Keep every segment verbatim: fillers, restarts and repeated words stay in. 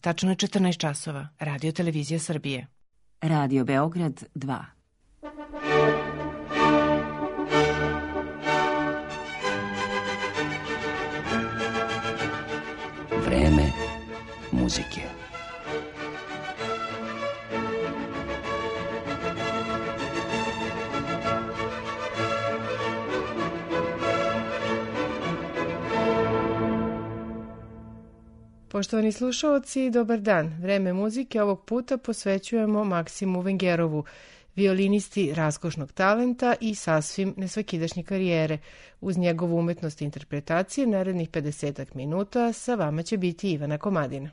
Tačno je četrnaest časova. Radio Televizija Srbije. Radio Beograd dva. Vreme muzike. Poštovani slušaoci, dobar dan. Vreme muzike ovog puta posvećujemo Maksimu Vengerovu, violinisti raskošnog talenta i sasvim nesvakidašnje karijere. Uz njegovu umetnost interpretacije narednih pedesetak minuta sa vama će biti Ivana Komadina.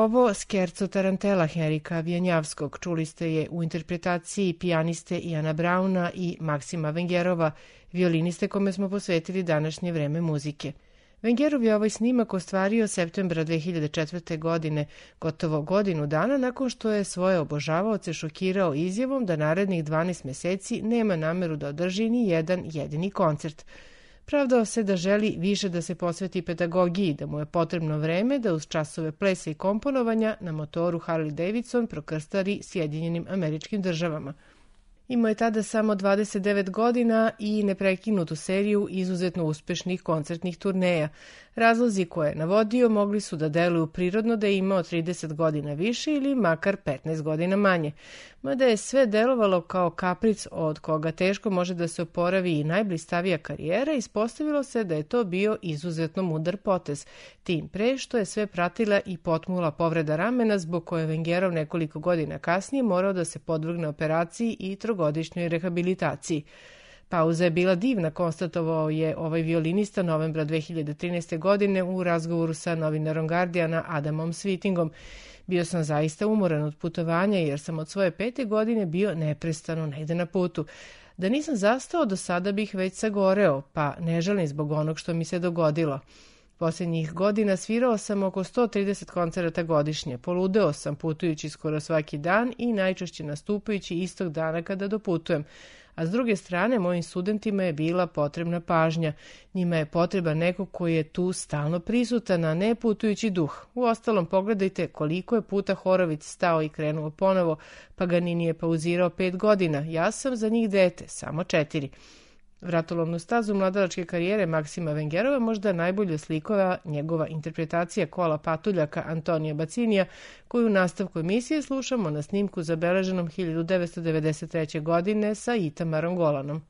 ovo Scherzo Tarantella Henrika Vijenjavskog. Čuli ste je u interpretaciji pijaniste Iana Brauna i Maksima Vengerova, violiniste kome smo posvetili današnje vreme muzike. Vengerov je ovaj snimak ostvario septembra dve hiljade četvrte. godine, gotovo godinu dana nakon što je svoje obožavaoce šokirao izjavom da narednih dvanaest meseci nema nameru da održi ni jedan jedini koncert. Pravdao se da želi više da se posveti pedagogiji, da mu je potrebno vreme da uz časove plesa i komponovanja na motoru Harley Davidson prokrstari Sjedinjenim Američkim Državama. Imao je tada samo dvadeset devet godina i neprekinutu seriju izuzetno uspešnih koncertnih turneja. Razlozi koje je navodio mogli su da deluju prirodno da je imao trideset godina više ili makar petnaest godina manje. Mada je sve delovalo kao kapric od koga teško može da se oporavi i najblistavija karijera, ispostavilo se da je to bio izuzetno mudar potez. Tim pre što je sve pratila i potmula povreda ramena zbog koje Vengerov nekoliko godina kasnije morao da se podvrgne operaciji i trogodišnjoj rehabilitaciji. Pauza je bila divna, konstatovao je ovaj violinista novembra dve hiljade trinaeste. godine u razgovoru sa novinarom Guardiana Adamom Svitingom. Bio sam zaista umoran od putovanja jer sam od svoje pete godine bio neprestano negde na putu. Da nisam zastao do sada bih već sagoreo, pa ne žalim zbog onog što mi se dogodilo. Posljednjih godina svirao sam oko sto trideset koncerata godišnje, poludeo sam putujući skoro svaki dan i najčešće nastupajući istog dana kada doputujem. A s druge strane, mojim studentima je bila potrebna pažnja. Njima je potreban neko koji je tu stalno prisutan, a ne putujući duh. Uostalom, pogledajte koliko je puta Horović stao i krenuo ponovo, Paganini je pauzirao pet godina. Ja sam za njih dete, samo četiri. Vratolomnu stazu mladalačke karijere Maksima Vengerova možda najbolje slikova njegova interpretacija kola patuljaka Antonija Bacinija, koju u nastavku emisije slušamo na snimku zabeleženom hiljadu devetsto devedeset treće. godine sa Itamarom Golanom.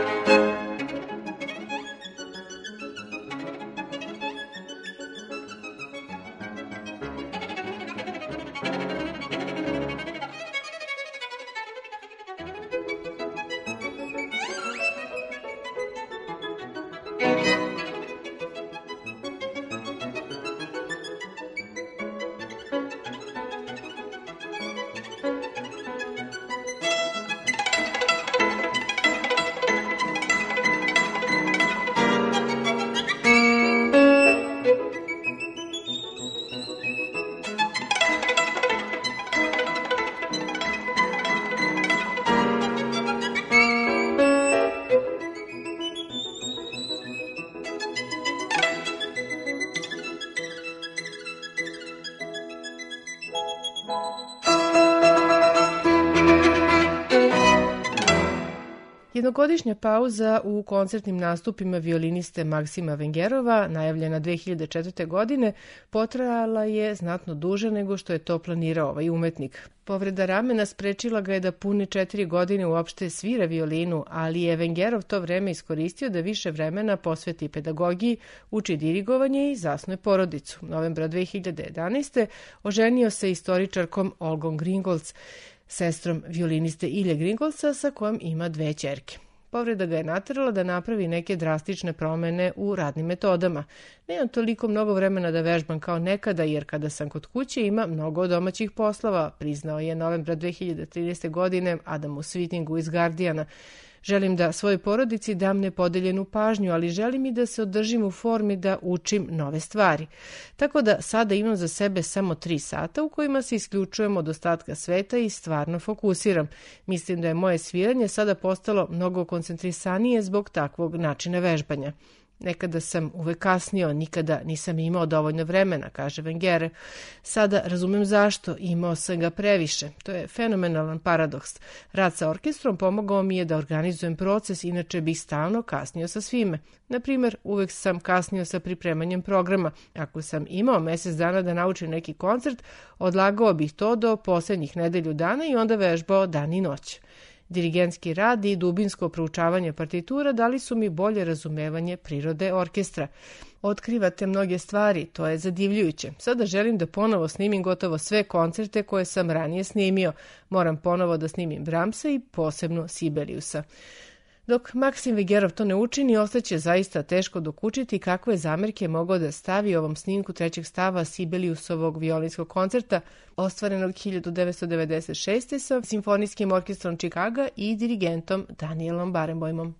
Jednogodišnja pauza u koncertnim nastupima violiniste Maksima Vengerova, najavljena dve hiljade četvrte. godine, potrajala je znatno duže nego što je to planirao ovaj umetnik. Povreda ramena sprečila ga je da pune četiri godine uopšte svira violinu, ali je Vengerov to vreme iskoristio da više vremena posveti pedagogiji, uči dirigovanje i zasnuje porodicu. Novembra dve hiljade jedanaeste. oženio se istoričarkom Olgom Gringolc, sestrom violiniste Ilje Gringolca, sa kojom ima dve ćerke. Povreda ga je naterala da napravi neke drastične promene u radnim metodama. Nemam toliko mnogo vremena da vežbam kao nekada, jer kada sam kod kuće ima mnogo domaćih poslova, priznao je novembra dve hiljade trinaeste. godine Adamu Svitingu iz Guardiana. Želim da svojoj porodici dam nepodeljenu pažnju, ali želim i da se održim u formi da učim nove stvari. Tako da sada imam za sebe samo tri sata u kojima se isključujem od ostatka sveta i stvarno fokusiram. Mislim da je moje sviranje sada postalo mnogo koncentrisanije zbog takvog načina vežbanja. Nekada sam uvek kasnio, nikada nisam imao dovoljno vremena, kaže Wenger. Sada razumem zašto, imao sam ga previše. To je fenomenalan paradoks. Rad sa orkestrom pomogao mi je da organizujem proces, inače bih stalno kasnio sa svime. Naprimer, uvek sam kasnio sa pripremanjem programa. Ako sam imao mesec dana da naučim neki koncert, odlagao bih to do posljednjih nedelju dana i onda vežbao dan i noć. Dirigentski rad i dubinsko proučavanje partitura dali su mi bolje razumevanje prirode orkestra. Otkrivate mnoge stvari, to je zadivljujuće. Sada želim da ponovo snimim gotovo sve koncerte koje sam ranije snimio. Moram ponovo da snimim Brahmsa i posebno Sibeliusa. Dok Maksim Vengerov to ne učini, ostaće zaista teško dokučiti kakve zamerke mogao da stavi ovom snimku trećeg stava Sibeliusovog violinskog koncerta, ostvarenog hiljadu devetsto devedeset šeste. sa Simfonijskim orkestrom Čikaga i dirigentom Danielom Barenboimom.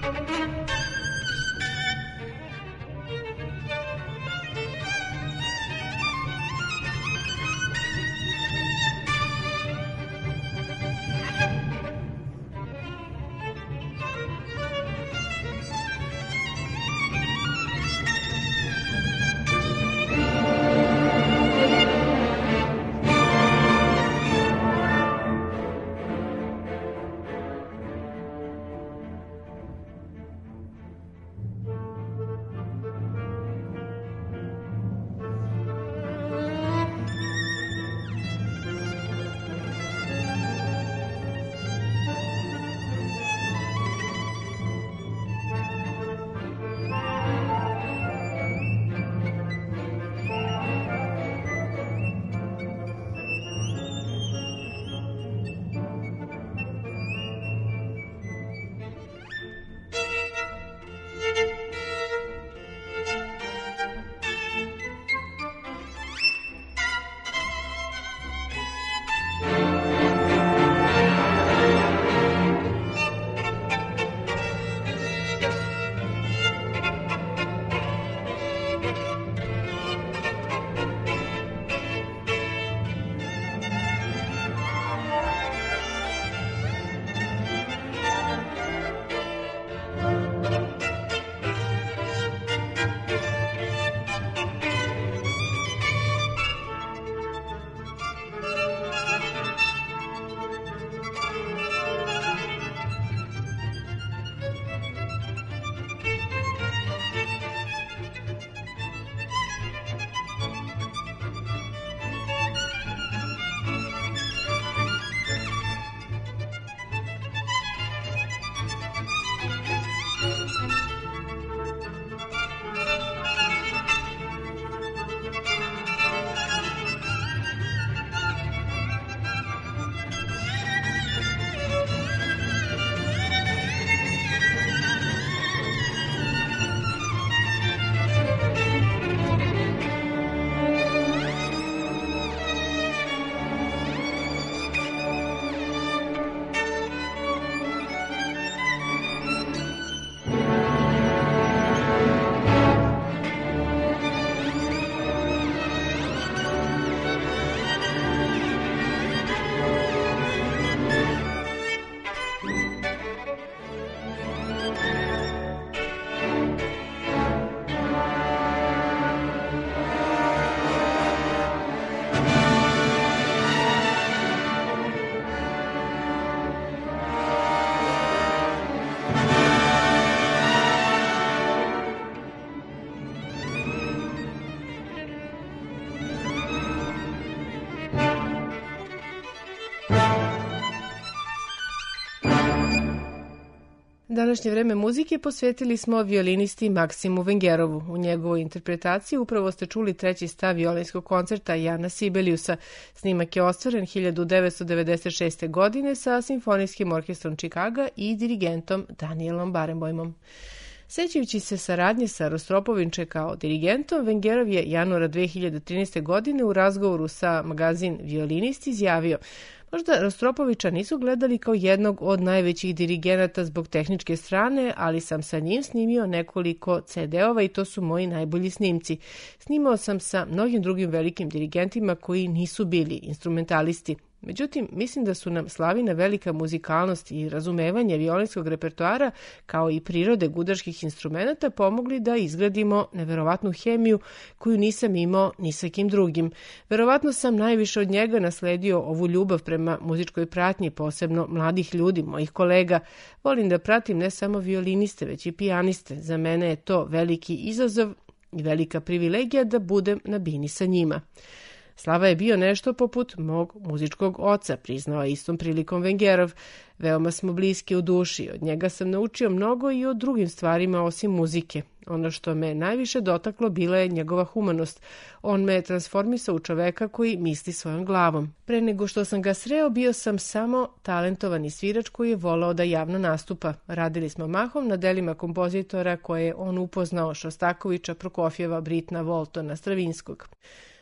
Današnje vreme muzike posvetili smo violinisti Maksimu Vengerovu. U njegovoj interpretaciji upravo ste čuli treći stav violinskog koncerta Jana Sibeliusa. Snimak je ostvaren hiljadu devetsto devedeset šeste. godine sa Simfonijskim orkestrom Čikaga i dirigentom Danielom Barenboimom. Sećajući se saradnje sa Rostropovićem kao dirigentom, Vengerov je januara dve hiljade trinaeste. godine u razgovoru sa magazin Violinist izjavio: možda Rostropovića nisu gledali kao jednog od najvećih dirigenata zbog tehničke strane, ali sam sa njim snimio nekoliko ce de-ova i to su moji najbolji snimci. Snimao sam sa mnogim drugim velikim dirigentima koji nisu bili instrumentalisti. Međutim, mislim da su nam Slavina velika muzikalnost i razumevanje violinskog repertoara, kao i prirode gudarskih instrumenata, pomogli da izgradimo neverovatnu hemiju koju nisam imao ni sa kim drugim. Verovatno sam najviše od njega nasledio ovu ljubav prema muzičkoj pratnji, posebno mladih ljudi, mojih kolega. Volim da pratim ne samo violiniste, već i pijaniste. Za mene je to veliki izazov i velika privilegija da budem na bini sa njima. Slava je bio nešto poput mog muzičkog oca, priznao je istom prilikom Vengerov. Veoma smo bliski u duši, od njega sam naučio mnogo i o drugim stvarima osim muzike. Ono što me najviše dotaklo bila je njegova humanost. On me je transformisao u čoveka koji misli svojom glavom. Pre nego što sam ga sreo, bio sam samo talentovani svirač koji je volao da javno nastupa. Radili smo mahom na delima kompozitora koje je on upoznao: Šostakovića, Prokofjeva, Britna, Voltona, Stravinskog.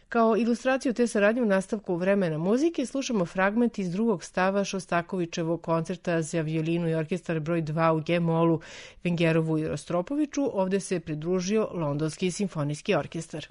Kao ilustraciju te saradnje u nastavku Vremena muzike slušamo fragment iz drugog stava Šostakovićevog koncerta za violinu i orkestar broj dva u G-molu Vengerovu i Rostropoviću. Ovde se pridružio Londonski simfonijski orkestar.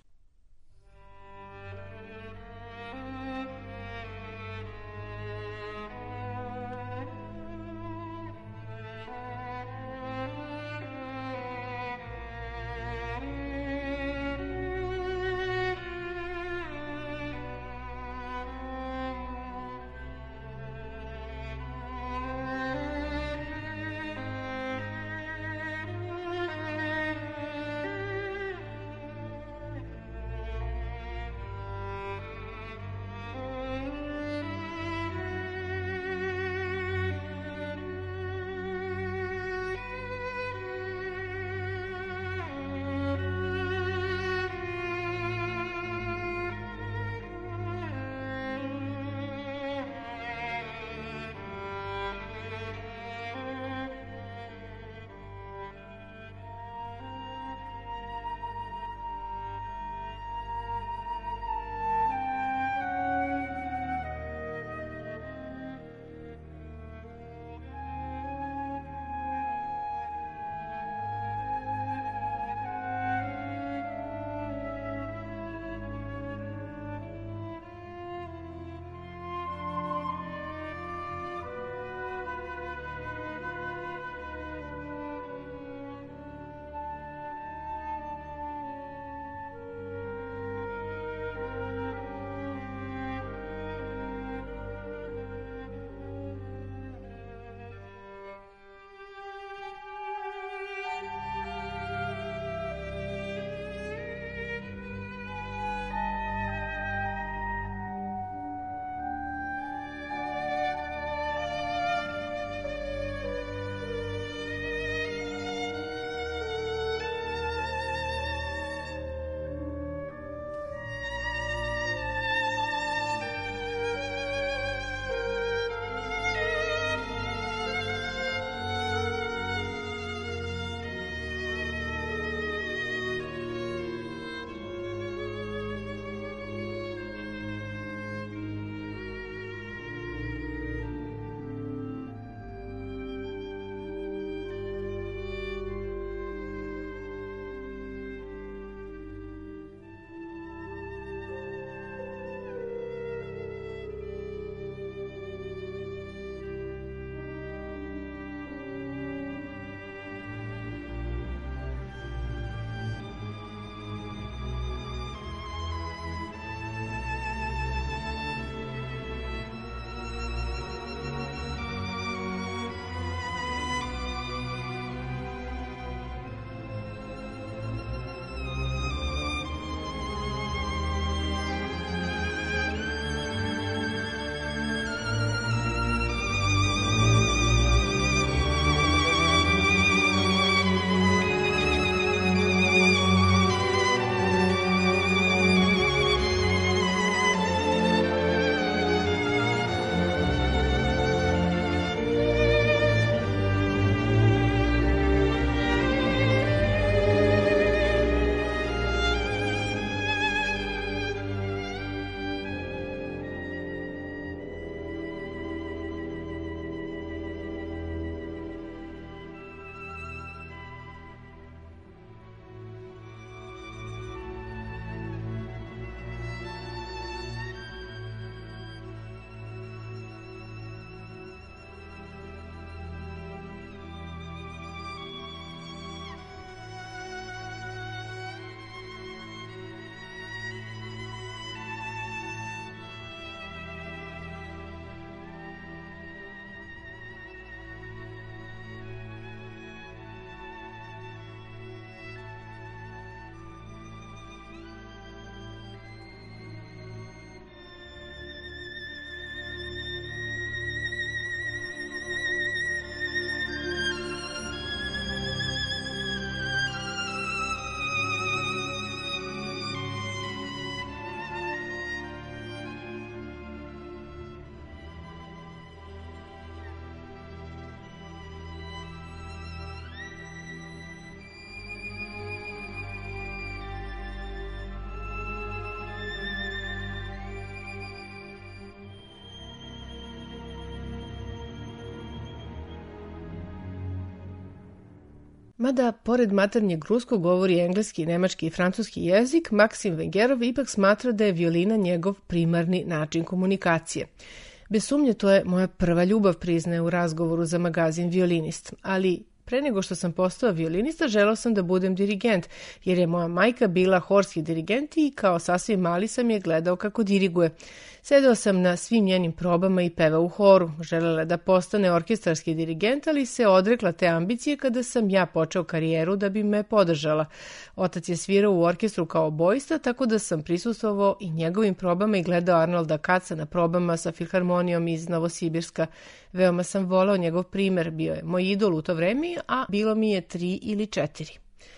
Mada, pored maternjeg ruskog, govori engleski, nemački i francuski jezik, Maksim Vengerov ipak smatra da je violina njegov primarni način komunikacije. Bez sumnje, to je moja prva ljubav, priznaje u razgovoru za magazin Violinist, ali pre nego što sam postao violinista, želeo sam da budem dirigent, jer je moja majka bila horski dirigent i kao sasvim mali sam je gledao kako diriguje. Sedeo sam na svim njenim probama i pevao u horu. Želela da postane orkestarski dirigent, ali se odrekla te ambicije kada sam ja počeo karijeru da bi me podržala. Otac je svirao u orkestru kao oboista, tako da sam prisustvovao i njegovim probama i gledao Arnolda Katza na probama sa filharmonijom iz Novosibirska. Veoma sam volao njegov primer, bio je moj idol u to vreme, a bilo mi je tri ili četiri.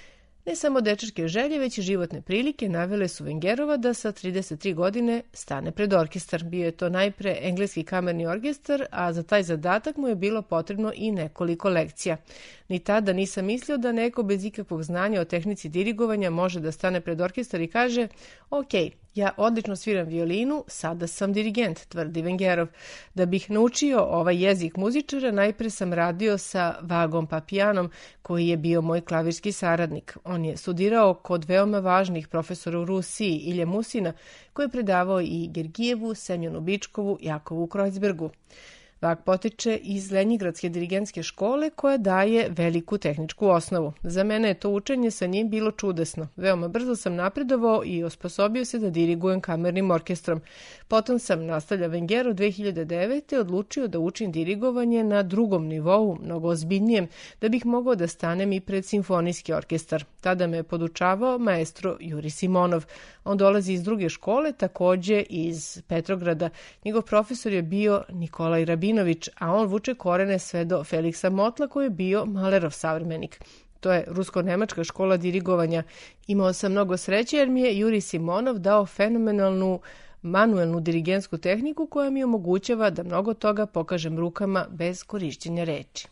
Ne samo dečačke želje, već i životne prilike navele su Vengerova da sa trideset tri godine stane pred orkestar. Bio je to najpre engleski kamerni orkestar, a za taj zadatak mu je bilo potrebno i nekoliko lekcija. Ni tada nisam mislio da neko bez ikakvog znanja o tehnici dirigovanja može da stane pred orkestar i kaže: ok, ja odlično sviram violinu, sada sam dirigent, tvrdi Vengerov. Da bih naučio ovaj jezik muzičara, najpre sam radio sa Vagom Papijanom, koji je bio moj klavirski saradnik. On je studirao kod veoma važnih profesora u Rusiji, Ilje Musina, koji je predavao i Gergijevu, Semjonu Bičkovu, Jakovu Kreuzbergu. Vag potiče iz Lenjigradske dirigentske škole koja daje veliku tehničku osnovu. Za mene je to učenje sa njim bilo čudesno. Veoma brzo sam napredovao i osposobio se da dirigujem kamernim orkestrom. Potom sam, nastavlja Vengerov, dve hiljade devete. odlučio da učim dirigovanje na drugom nivou, mnogo ozbiljnijem, da bih mogao da stanem i pred simfonijski orkestar. Tada me je podučavao maestro Juri Simonov. On dolazi iz druge škole, takođe iz Petrograda. Njegov profesor je bio Nikolaj Rabinović, a on vuče korene sve do Feliksa Motla, koji je bio Malerov savremenik. To je rusko-nemačka škola dirigovanja. Imao sam mnogo sreće jer mi je Juri Simonov dao fenomenalnu manuelnu dirigentsku tehniku koja mi omogućava da mnogo toga pokažem rukama bez korišćenja reči.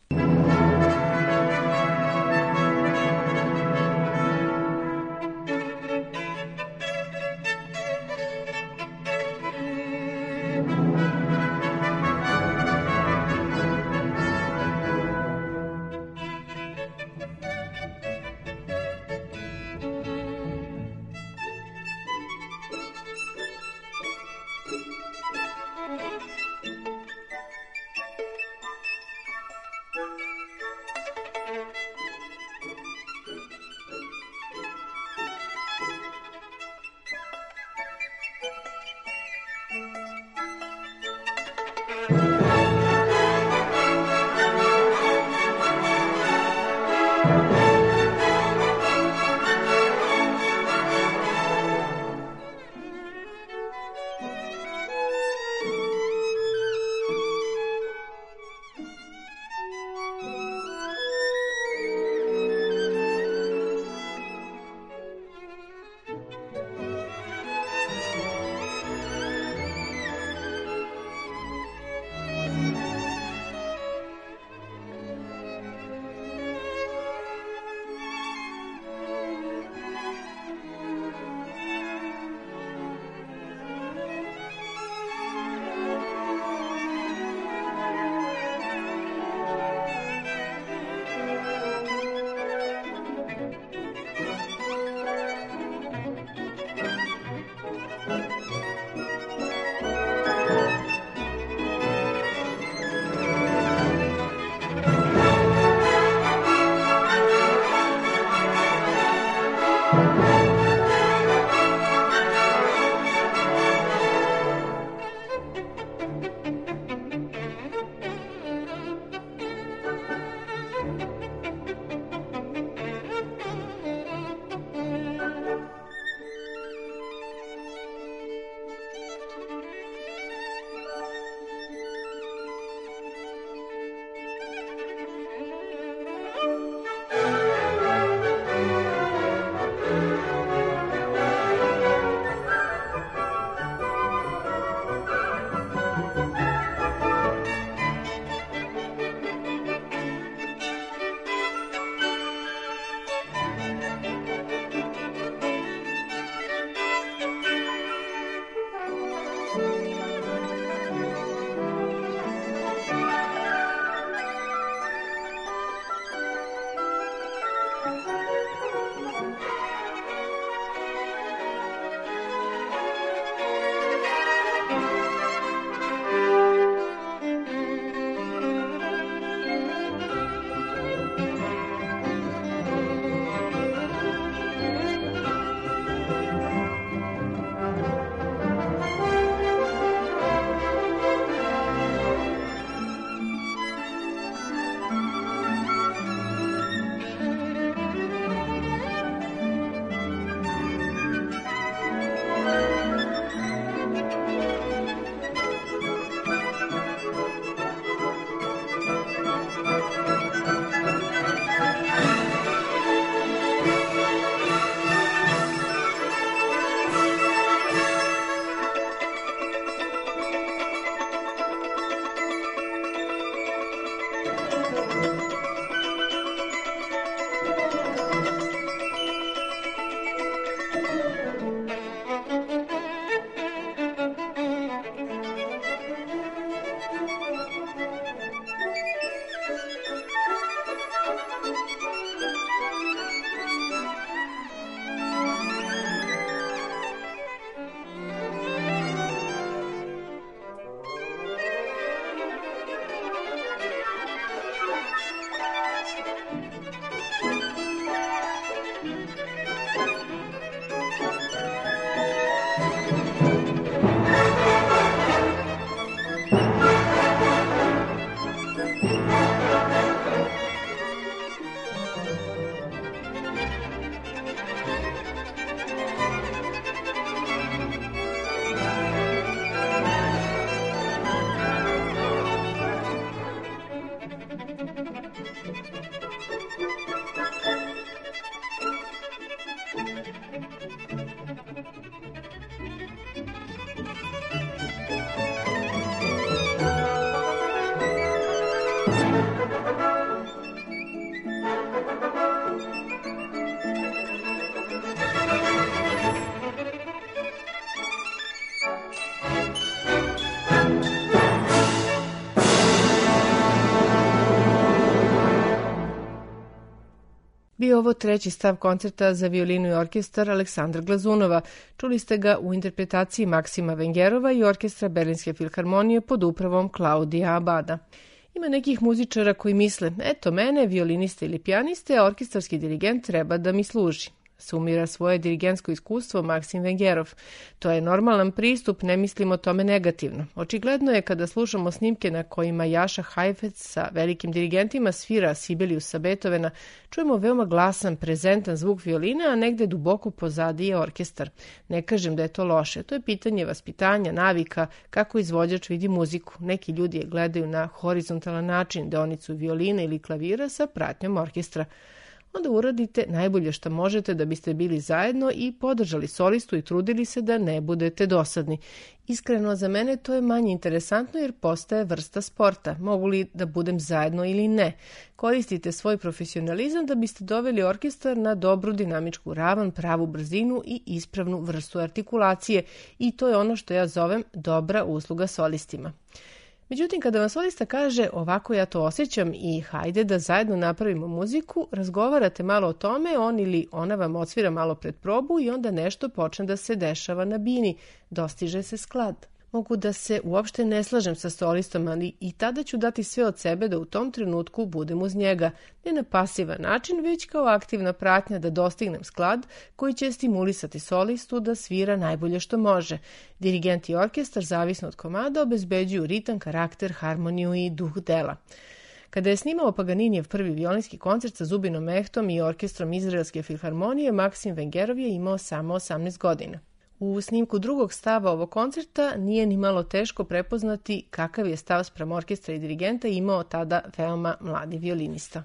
Bio ovo treći stav koncerta za violinu i orkestar Aleksandra Glazunova. Čuli ste ga u interpretaciji Maksima Vengerova i orkestra Berlinske filharmonije pod upravom Klaudija Abada. Ima nekih muzičara koji misle, eto mene, violiniste ili pijaniste, a orkestarski dirigent treba da mi služi. Sumira svoje dirigentsko iskustvo Maksim Vengerov. To je normalan pristup, ne mislimo o tome negativno. Očigledno je kada slušamo snimke na kojima Jaša Hajfec sa velikim dirigentima svira Sibelius sa Beethovena, čujemo veoma glasan, prezentan zvuk violine, a negde duboko pozadi je orkestar. Ne kažem da je to loše, to je pitanje vaspitanja, navika, kako izvođač vidi muziku. Neki ljudi je gledaju na horizontalan način, deonicu violine ili klavira sa pratnjom orkestra. Onda uradite najbolje što možete da biste bili zajedno i podržali solistu i trudili se da ne budete dosadni. Iskreno, za mene to je manje interesantno jer postaje vrsta sporta. Mogu li da budem zajedno ili ne? Koristite svoj profesionalizam da biste doveli orkestar na dobru dinamičku ravan, pravu brzinu i ispravnu vrstu artikulacije i to je ono što ja zovem dobra usluga solistima. Međutim, kada vam solista kaže ovako ja to osjećam i hajde da zajedno napravimo muziku, razgovarate malo o tome, on ili ona vam odsvira malo pred probu i onda nešto počne da se dešava na bini, dostiže se sklad. Mogu da se uopšte ne slažem sa solistom, ali i tada ću dati sve od sebe da u tom trenutku budem uz njega, ne na pasivan način, već kao aktivna pratnja da dostignem sklad koji će stimulisati solistu da svira najbolje što može. Dirigent i orkestar, zavisno od komada, obezbeđuju ritam, karakter, harmoniju i duh dela. Kada je snimao Paganinijev prvi violinski koncert sa Zubinom Mehtom i orkestrom Izraelske filharmonije, Maksim Vengerov je imao samo osamnaest godina. U snimku drugog stava ovog koncerta nije ni malo teško prepoznati kakav je stav spram orkestra i dirigenta imao tada veoma mladi violinista.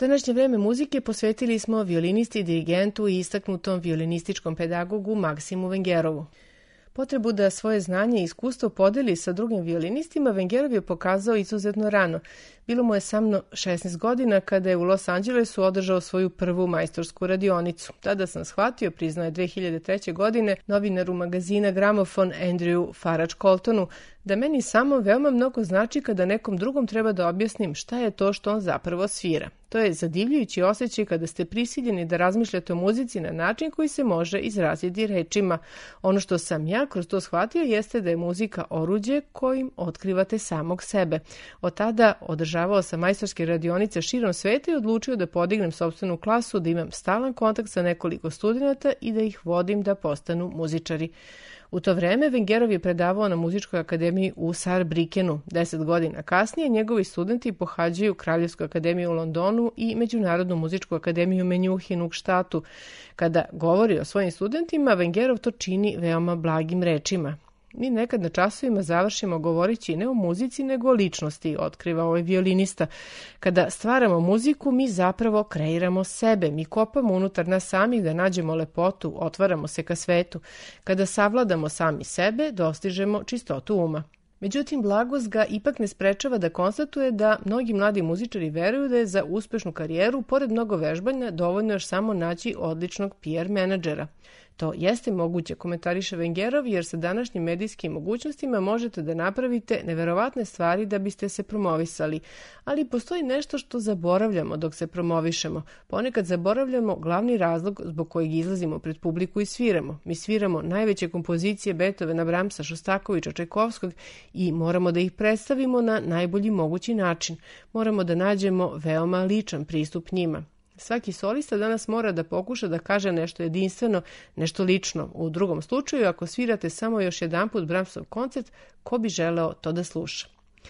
Današnje vreme muzike posvetili smo violinisti, dirigentu i istaknutom violinističkom pedagogu Maksimu Vengerovu. Potrebu da svoje znanje i iskustvo podeli sa drugim violinistima Vengerov je pokazao izuzetno rano. Bilo mu je samo šesnaest godina kada je u Los Angelesu održao svoju prvu majstorsku radionicu. Tada sam shvatio, priznaje dve hiljade treće. godine, novinaru magazina Gramofon Andrew Farage Coltonu, da meni samo veoma mnogo znači kada nekom drugom treba da objasnim šta je to što on zapravo svira. To je zadivljujući osjećaj kada ste prisiljeni da razmišljate o muzici na način koji se može izraziti rečima. Ono što sam ja kroz to shvatio jeste da je muzika oruđe kojim otkrivate samog sebe. Od tada održavao sam majstorske radionice širom sveta i odlučio da podignem sopstvenu klasu, da imam stalan kontakt sa nekoliko studenata i da ih vodim da postanu muzičari. U to vreme Vengerov je predavao na muzičkoj akademiji u Saarbrückenu. Deset godina kasnije njegovi studenti pohađaju Kraljevsku akademiju u Londonu i Međunarodnu muzičku akademiju Menjuhin u Štatu. Kada govori o svojim studentima, Vengerov to čini veoma blagim rečima. Mi nekad na časovima završimo govorići ne o muzici nego o ličnosti, otkriva ovaj violinista. Kada stvaramo muziku, mi zapravo kreiramo sebe, mi kopamo unutar nas samih da nađemo lepotu, otvaramo se ka svetu. Kada savladamo sami sebe, dostižemo čistotu uma. Međutim, blagost ga ipak ne sprečava da konstatuje da mnogi mladi muzičari veruju da je za uspešnu karijeru, pored mnogo vežbanja, dovoljno još samo naći odličnog P R menadžera. To jeste moguće, komentariše Vengerov, jer sa današnjim medijskim mogućnostima možete da napravite neverovatne stvari da biste se promovisali. Ali postoji nešto što zaboravljamo dok se promovišemo. Ponekad zaboravljamo glavni razlog zbog kojeg izlazimo pred publiku i sviramo. Mi sviramo najveće kompozicije Beethovena, Brahmsa, Šostakovića, Čajkovskog i moramo da ih predstavimo na najbolji mogući način. Moramo da nađemo veoma ličan pristup njima. Svaki solista danas mora da pokuša da kaže nešto jedinstveno, nešto lično. U drugom slučaju, ako svirate samo još jedanput Brahmsov koncert, ko bi želeo to da sluša?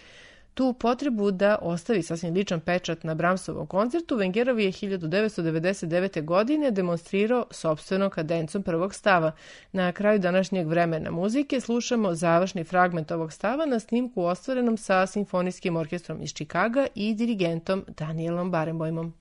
Tu potrebu da ostavi sasvim ličan pečat na Brahmsovom koncertu, Vengerov je hiljadu devetsto devedeset devete. godine demonstrirao sopstvenom kadencom prvog stava. Na kraju današnjeg vremena muzike slušamo završni fragment ovog stava na snimku ostvarenom sa Simfonijskim orkestrom iz Čikaga i dirigentom Danielom Barenboimom.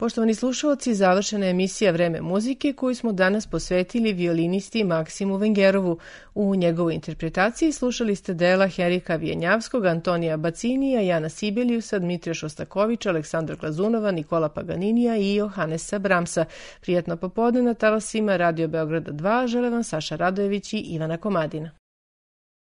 Poštovani slušalci, završena je emisija Vreme muzike koju smo danas posvetili violinisti Maksimu Vengerovu. U njegovoj interpretaciji slušali ste dela Henrika Vijenjavskog, Antonija Bacinija, Jana Sibeliusa, Dmitrija Šostakovića, Aleksandra Glazunova, Nikola Paganinija i Johannesa Bramsa. Prijatno popodne na talasima Radio Beograda dva žele vam Saša Radojević i Ivana Komadina.